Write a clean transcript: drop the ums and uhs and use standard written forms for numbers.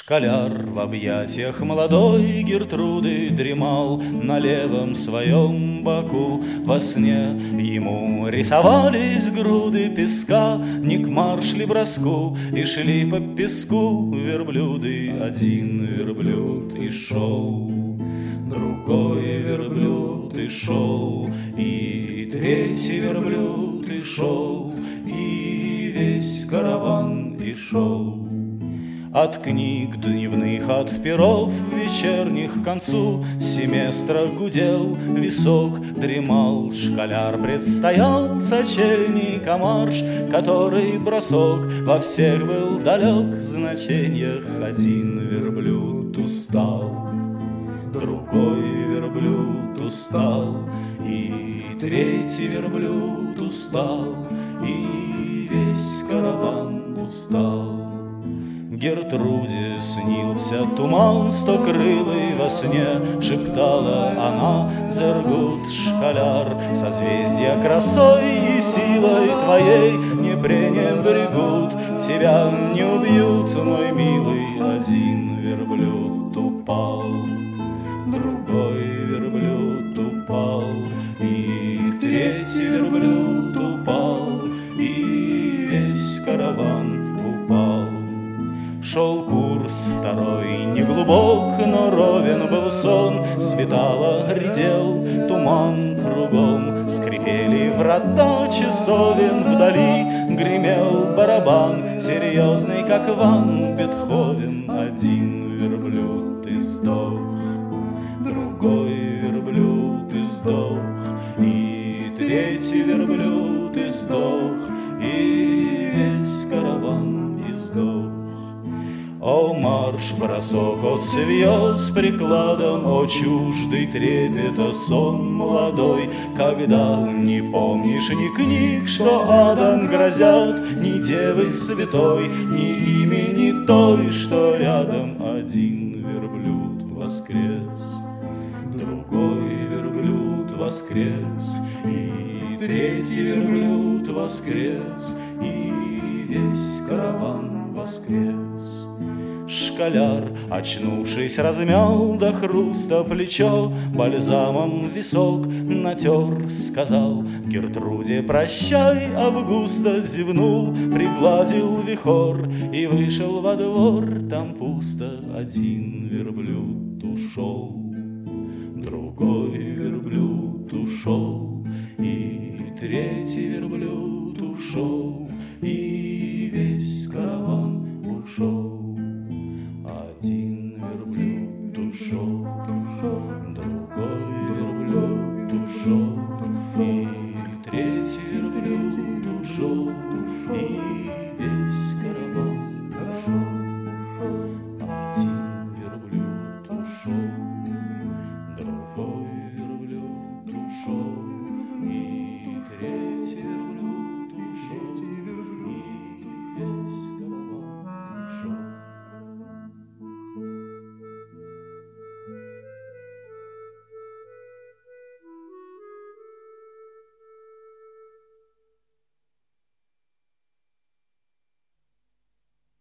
Школяр в объятиях молодой Гертруды дремал на левом своем боку. Во сне ему рисовались груды песка, не к марш ли броску, и шли по песку верблюды. Один верблюд и шел, другой верблюд и шел, и третий верблюд и шел, и весь караван и шел. От книг дневных, от перов вечерних к концу семестра гудел висок, дремал школяр, предстоял сочельник, марш, который бросок во всех был далек значениях. Один верблюд устал, другой верблюд устал, и третий верблюд устал, и весь караван устал. Гертруде снился туман стокрылый во сне, шептала она: Зергут, школяр, созвездия красой и силой твоей не пренебрегут, тебя не убьют, мой милый. Один верблюд упал, другой верблюд упал, и третий верблюд упал, и весь караван упал. Шел курс второй, неглубок, но ровен был сон, светало, грядел туман кругом, скрипели врата часовен вдали, гремел барабан, серьезный, как Ван Бетховен. Один верблюд и сдох, другой верблюд и сдох, и третий верблюд и сдох, и весь караван и сдох. О, марш, бросок от звезд прикладом, о, чуждый трепета сон молодой, когда не помнишь ни книг, что адом грозят, ни девы святой, ни имени той, что рядом. Один верблюд воскрес, другой верблюд воскрес, и третий верблюд воскрес, и весь караван воскрес. Школяр, очнувшись, размял до хруста плечо, бальзамом висок натер, сказал Гертруде прощай, Августа зевнул, пригладил вихор и вышел во двор. Там пусто, один верблюд ушел, другой верблюд ушел, и третий верблюд ушел, и